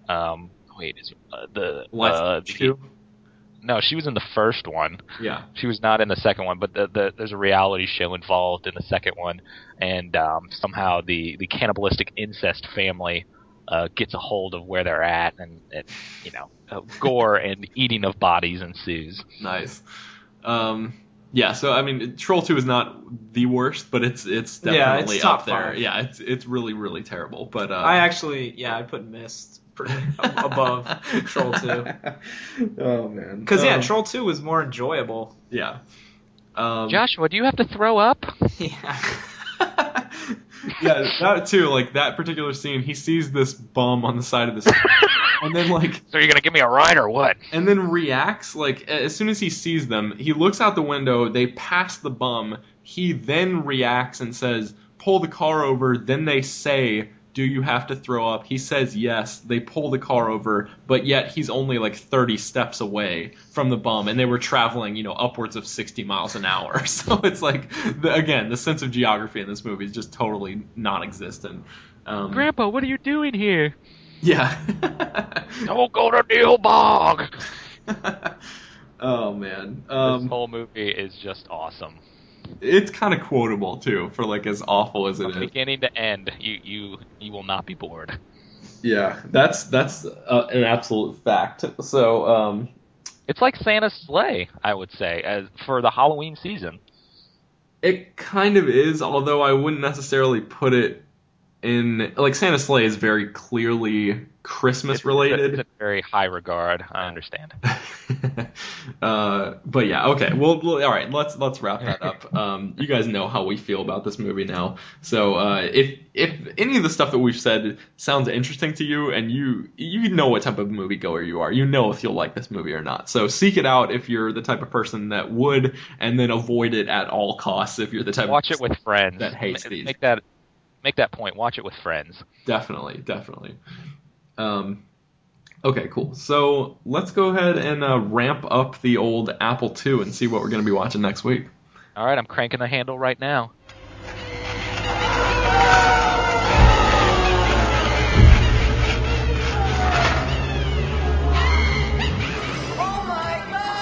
No, she was in the first one. Yeah. She was not in the second one, but there's a reality show involved in the second one, and somehow the cannibalistic incest family gets a hold of where they're at, and gore and eating of bodies ensues. Nice. Yeah, so I mean, Troll 2 is not the worst, but it's definitely it's top up there. 5. Yeah, it's really, really terrible. But I'd put Mist above Troll 2. Oh man. Because Troll 2 was more enjoyable. Yeah. Joshua, do you have to throw up? Yeah. Yeah, that too. Like that particular scene, he sees this bum on the side of the street, and then like, So you're gonna give me a ride or what? and then reacts like as soon as he sees them, he looks out the window. They pass the bum. He then reacts and says, "Pull the car over." Then they say, "Do you have to throw up?" He says yes. They pull the car over, but yet he's only like 30 steps away from the bum, and they were traveling, upwards of 60 miles an hour. So it's like, again, the sense of geography in this movie is just totally non-existent. Grandpa, what are you doing here? Yeah. Don't go to Neil Bog. Oh man. This whole movie is just awesome. It's kind of quotable too, for like as awful as it From is. beginning to end, you will not be bored. Yeah, that's an absolute fact. So, It's like Santa's sleigh, I would say, as for the Halloween season. it kind of is, although I wouldn't necessarily put it in like Santa's Sleigh is very clearly Christmas related. It's a very high regard. I understand. But yeah, okay. Well, all right. Let's wrap that up. You guys know how we feel about this movie now. So if any of the stuff that we've said sounds interesting to you, and you know what type of moviegoer you are, you know if you'll like this movie or not. So seek it out if you're the type of person that would, and then avoid it at all costs if you're the type. Watch of it with friends. that hates these. Make that point. Watch it with friends. Definitely. Okay, cool. So let's go ahead and ramp up the old Apple II and see what we're going to be watching next week. All right, I'm cranking the handle right now. Oh my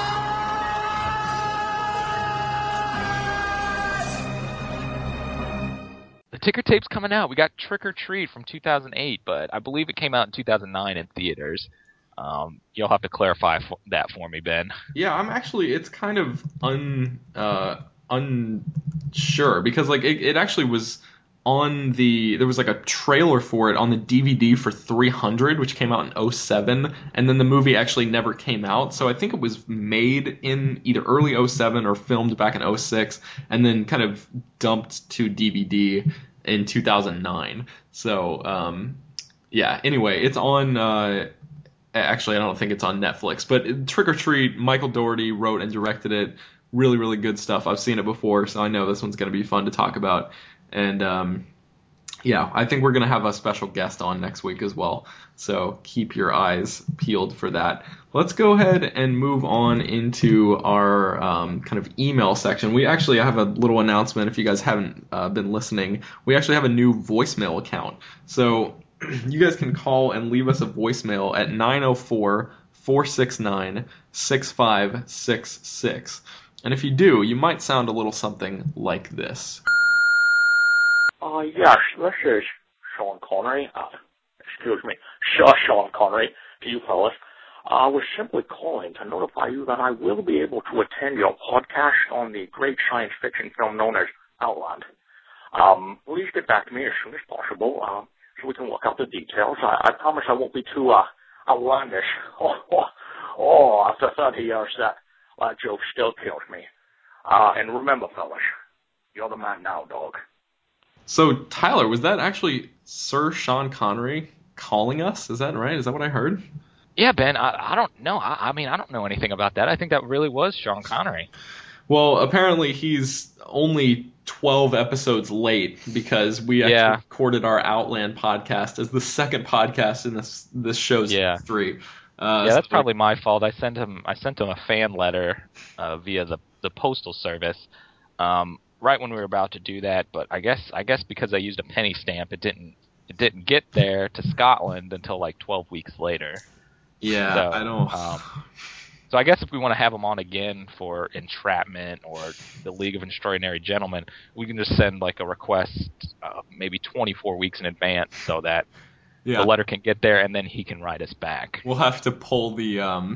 God! The ticker tape's coming out. We got Trick or Treat from 2008, but I believe it came out in 2009 in theaters. You'll have to clarify that for me, Ben. Yeah, I'm actually. It's kind of unsure because like it actually was on the. There was like a trailer for it on the DVD for 300, which came out in 2007, and then the movie actually never came out. So I think it was made in either early 2007 or filmed back in 2006, and then kind of dumped to DVD in 2009. So yeah. Anyway, it's on. Actually, I don't think it's on Netflix, but Trick or Treat, Michael Dougherty wrote and directed it. Really, really good stuff. I've seen it before, so I know this one's going to be fun to talk about. And yeah, I think we're going to have a special guest on next week as well. So keep your eyes peeled for that. Let's go ahead and move on into our kind of email section. We actually have a little announcement if you guys haven't been listening. We actually have a new voicemail account. So you guys can call and leave us a voicemail at 904-469-6566. And if you do, you might sound a little something like this. Yes, this is Sean Connery. Excuse me, Sean Connery to you fellas. I was simply calling to notify you that I will be able to attend your podcast on the great science fiction film known as Outland. Please get back to me as soon as possible, so we can work out the details. I promise I won't be too outlandish. After 30 years, that joke still kills me. And remember, fellas, you're the man now, dog. So, Tyler, was that actually Sir Sean Connery calling us? Is that right? Is that what I heard? Yeah, Ben, I don't know. I mean, I don't know anything about that. I think that really was Sean Connery. Well, apparently he's only 12 episodes late because we actually recorded our Outland podcast as the second podcast in this show's three. That's probably my fault. I sent him a fan letter via the postal service right when we were about to do that. But I guess because I used a penny stamp, it didn't get there to Scotland until like 12 weeks later. Yeah, so, I don't. So I guess if we want to have him on again for Entrapment or the League of Extraordinary Gentlemen, we can just send like a request maybe 24 weeks in advance so that the letter can get there and then he can write us back. We'll have to pull the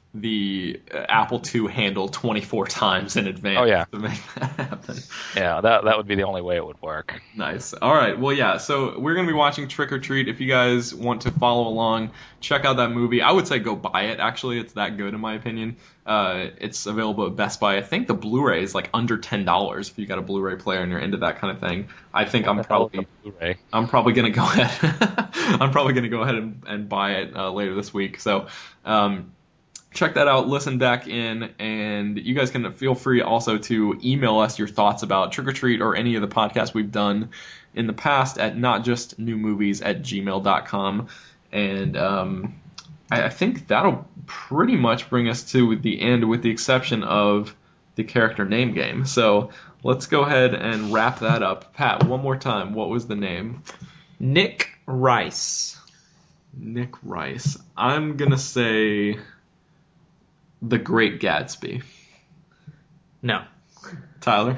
the Apple II handle 24 times in advance. Oh, yeah. To make that happen. Yeah, that would be the only way it would work. Nice. All right. Well, yeah. So we're going to be watching Trick or Treat. If you guys want to follow along, check out that movie. I would say go buy it. Actually, it's that good in my opinion. It's available at Best Buy. I think the Blu-ray is like under $10 if you got a Blu-ray player and you're into that kind of thing. I think I'm probably going to go ahead. I'm probably going to go ahead and buy it later this week. So. Check that out, listen back in, and you guys can feel free also to email us your thoughts about Trick or Treat or any of the podcasts we've done in the past at notjustnewmovies@gmail.com. And I think that'll pretty much bring us to the end with the exception of the character name game. So let's go ahead and wrap that up. Pat, one more time, what was the name? Nick Rice. Nick Rice. I'm going to say... The Great Gatsby. No. Tyler?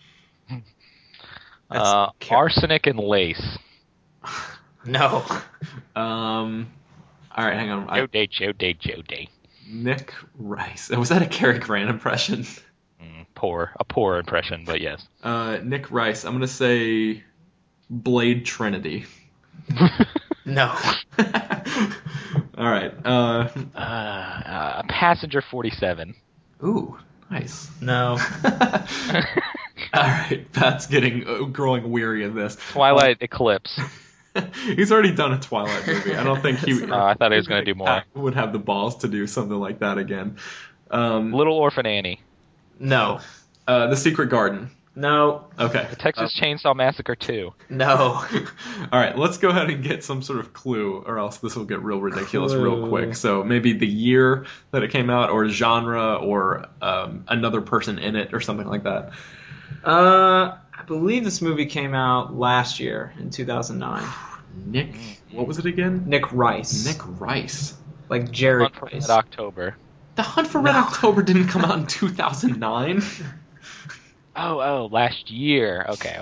Arsenic and Lace. No. All right, hang on. Joe Day. Nick Rice. Was that a Cary Grant impression? A poor impression, but yes. Nick Rice. I'm going to say Blade Trinity. No. All right. Passenger 47. Ooh, nice. No. All right, Pat's growing weary of this. Twilight Eclipse. He's already done a Twilight movie. I don't think he. I thought he was going to do more. Pat would have the balls to do something like that again. Little Orphan Annie. No. The Secret Garden. No. Okay. The Texas Chainsaw Massacre 2. No. All right, let's go ahead and get some sort of clue, or else this will get real ridiculous real quick. So maybe the year that it came out, or genre, or another person in it, or something like that. I believe this movie came out last year in 2009. Nick, what was it again? Nick Rice. Nick Rice. Like Jerry Hunt for Rice. Red October. The Hunt for Red October didn't come out in 2009. Oh, last year. Okay.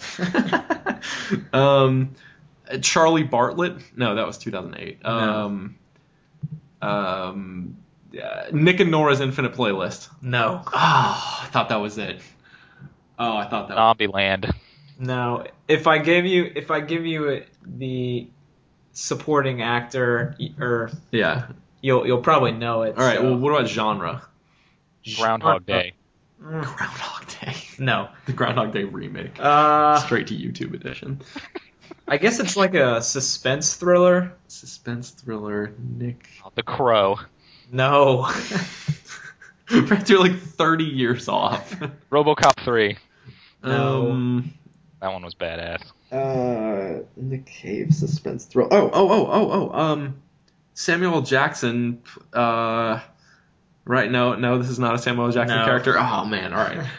Charlie Bartlett? No, that was 2008. Nick and Nora's Infinite Playlist. No. Oh, I thought that was it. Oh, I thought that was Zombieland. No. If I give you the supporting actor, or yeah. you'll probably know it. All right. so. Well, what about genre? Groundhog Day. Groundhog Day. No. The Groundhog Day remake. Straight to YouTube edition. I guess it's like a suspense thriller. Suspense thriller. Nick. The Crow. No. You're like 30 years off. RoboCop 3. No. That one was badass. Nick Cave suspense thriller. Oh. Samuel L. Jackson. Right? No, this is not a Samuel L. Jackson character. Oh man, all right.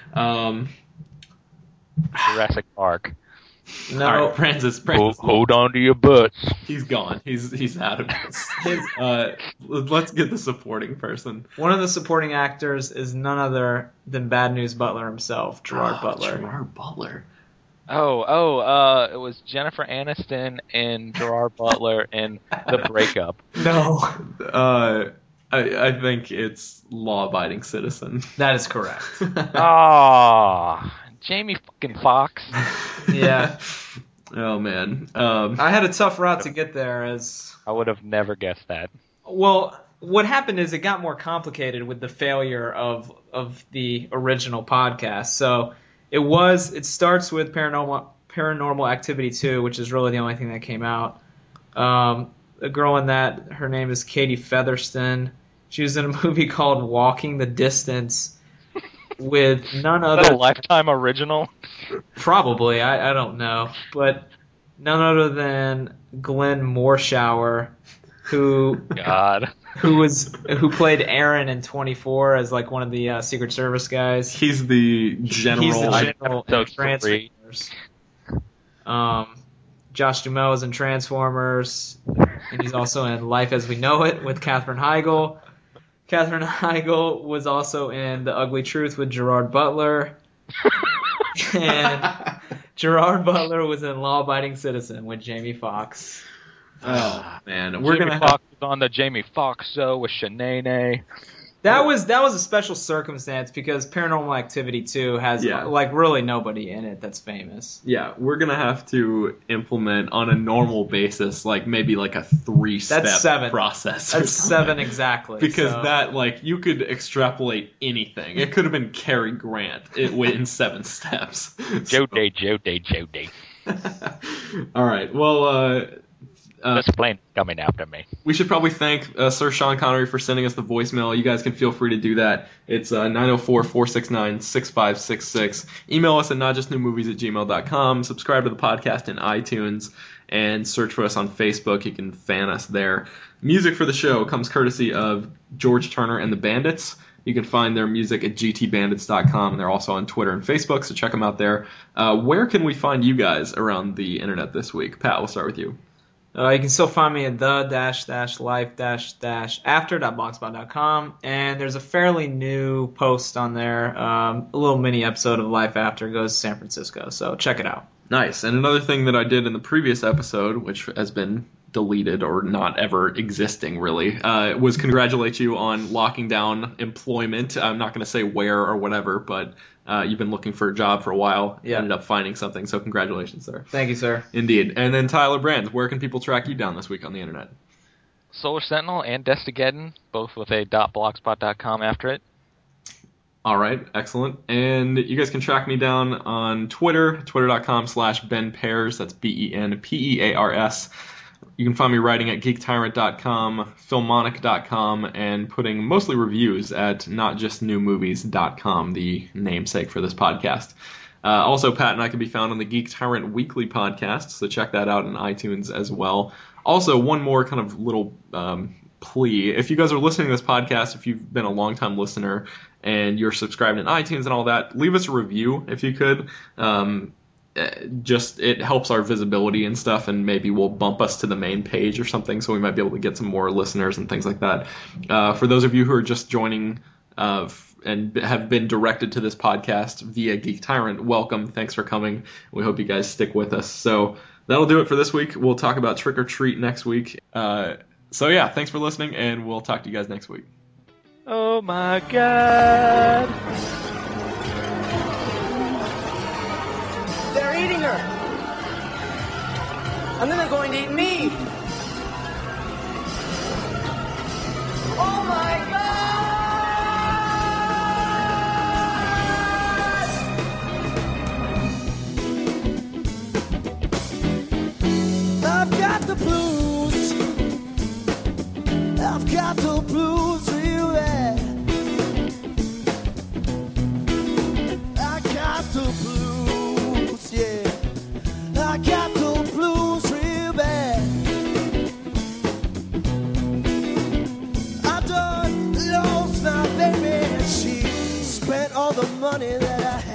Jurassic Park. No. All right, Francis. Hold on to your butts. He's gone. He's out of this. Let's get the supporting person. One of the supporting actors is none other than Bad News Butler himself, Gerard Butler. Gerard Butler. It was Jennifer Aniston and Gerard Butler in The Breakup. No. I think it's Law Abiding Citizen. That is correct. Jamie fucking Foxx. Yeah. Oh man. I had a tough route to get there as... I would have never guessed that. Well, what happened is it got more complicated with the failure of the original podcast. So it starts with Paranormal Activity 2, which is really the only thing that came out. A girl in that, her name is Katie Featherston. She was in a movie called Walking the Distance with none other... Is that a Lifetime original? Probably, I don't know. But none other than Glenn Morshower, who played Aaron in 24 as like one of the Secret Service guys. He's the general. He's the general in Episode Transformers. Josh Duhamel is in Transformers, and he's also in Life as We Know It with Katherine Heigl. Katherine Heigl was also in The Ugly Truth with Gerard Butler. And Gerard Butler was in Law Abiding Citizen with Jamie Foxx. Oh man, Jamie Foxx was on the Jamie Foxx show with Shanae. That was a special circumstance because Paranormal Activity 2 has like really nobody in it that's famous. Yeah, we're gonna have to implement on a normal basis, like maybe like a 3-step process. That's 7 exactly. Because that, like, you could extrapolate anything. It could have been Cary Grant. It went in 7 steps. Joe Day. All right. Well, this plane coming after me. We should probably thank Sir Sean Connery for sending us the voicemail. You guys can feel free to do that. It's 904-469-6566. Email us at notjustnewmovies@gmail.com. Subscribe to the podcast in iTunes and search for us on Facebook. You can fan us there. Music for the show comes courtesy of George Turner and the Bandits. You can find their music at gtbandits.com, and they're also on Twitter and Facebook, so check them out there. Where can we find you guys around the internet this week? Pat, we'll start with you. You can still find me at the-life-after.blogspot.com, and there's a fairly new post on there, a little mini episode of Life After goes to San Francisco, so check it out. Nice. And another thing that I did in the previous episode, which has been deleted or not ever existing really, was congratulate you on locking down employment. I'm not going to say where or whatever, but you've been looking for a job for a while. Yeah. Ended up finding something, so congratulations, sir. Thank you, sir. Indeed. And then Tyler Brands, where can people track you down this week on the internet? Solar Sentinel and Destageddon, both with a .blogspot.com after it. All right, excellent. And you guys can track me down on Twitter, twitter.com/Ben Pears. That's BenPears. You can find me writing at geektyrant.com, filmonic.com, and putting mostly reviews at notjustnewmovies.com, the namesake for this podcast. Also, Pat and I can be found on the Geek Tyrant Weekly podcast, so check that out in iTunes as well. Also, one more kind of little plea. If you guys are listening to this podcast, if you've been a long-time listener and you're subscribed in iTunes and all that, leave us a review if you could. Just it helps our visibility and stuff, and maybe will bump us to the main page or something, so we might be able to get some more listeners and things like that. For those of you who are just joining and have been directed to this podcast via Geek Tyrant, welcome. Thanks for coming. We hope you guys stick with us. So that'll do it for this week. We'll talk about Trick or Treat next week. So yeah, thanks for listening, and we'll talk to you guys next week. Oh my God! They're eating her. And then they're going to eat me. Oh my God! I've got the blues. I've got the blues real bad. I got the blues, yeah. I got the blues real bad. I done lost my baby, and she spent all the money that I had.